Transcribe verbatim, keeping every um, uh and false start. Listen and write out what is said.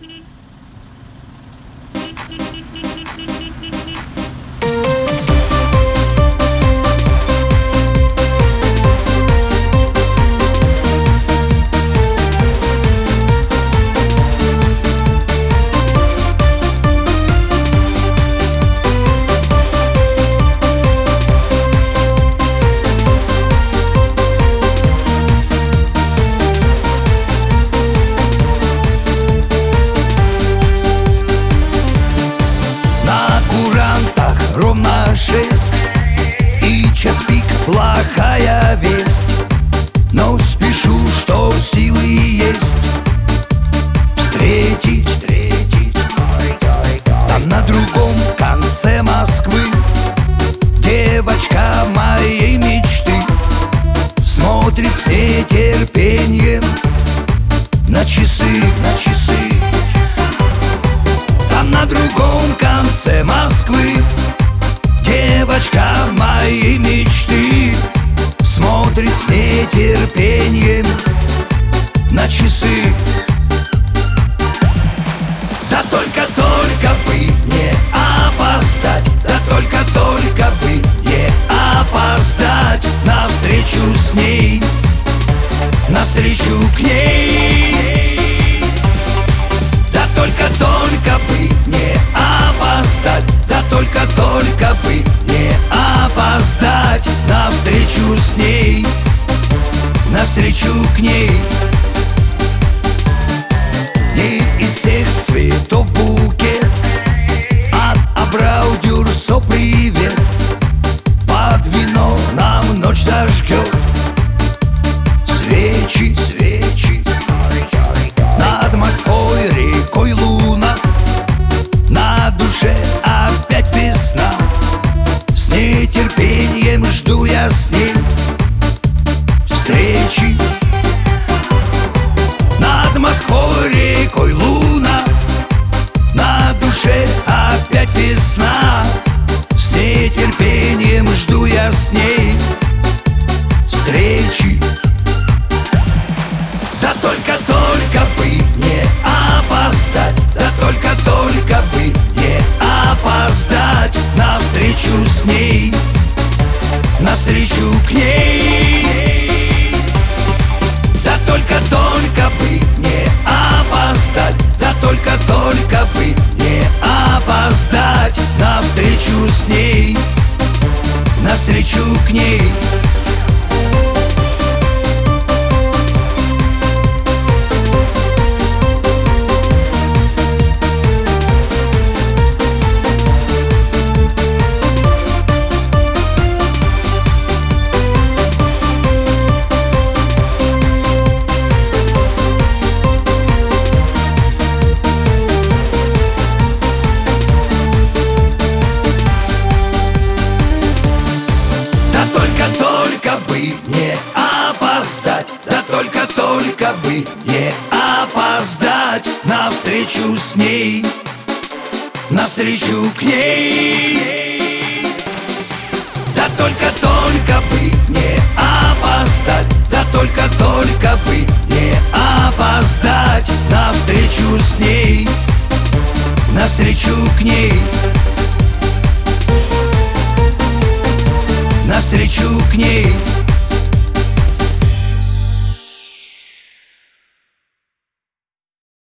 Ровно шесть, и час пик, плохая весть. Но спешу, что силы есть встретить, встретить там на другом конце Москвы девочка моей мечты смотрит с нетерпением на часы, на часы. Там на другом конце Москвы девочка моей мечты смотрит с нетерпением на часы. Да только-только бы не опоздать, да только-только бы не опоздать навстречу с ней, навстречу к ней. Да только-только бы не опоздать, да только-только бы не опоздать навстречу с ней, навстречу к ней. Ей из всех цветов букет, от Абрау Дюрсо привет. Под вино нам ночь зажгет свечи, свечи. Над Москвой рекой луна, на душе опять весна. С нетерпением жду я с ней встречи. Над Москвой рекой луна, на душе опять весна. С нетерпением жду я с ней встречи. Да только-только бы не опоздать, да только-только бы не опоздать навстречу с ней, навстречу к ней. Да только-только бы не опоздать, да только-только бы не опоздать навстречу с ней, навстречу к ней. Только бы не опоздать, да только-только бы не опоздать навстречу с ней, навстречу к ней. Да только-только бы не опоздать, да только-только бы не опоздать навстречу с ней, навстречу к ней, навстречу к ней.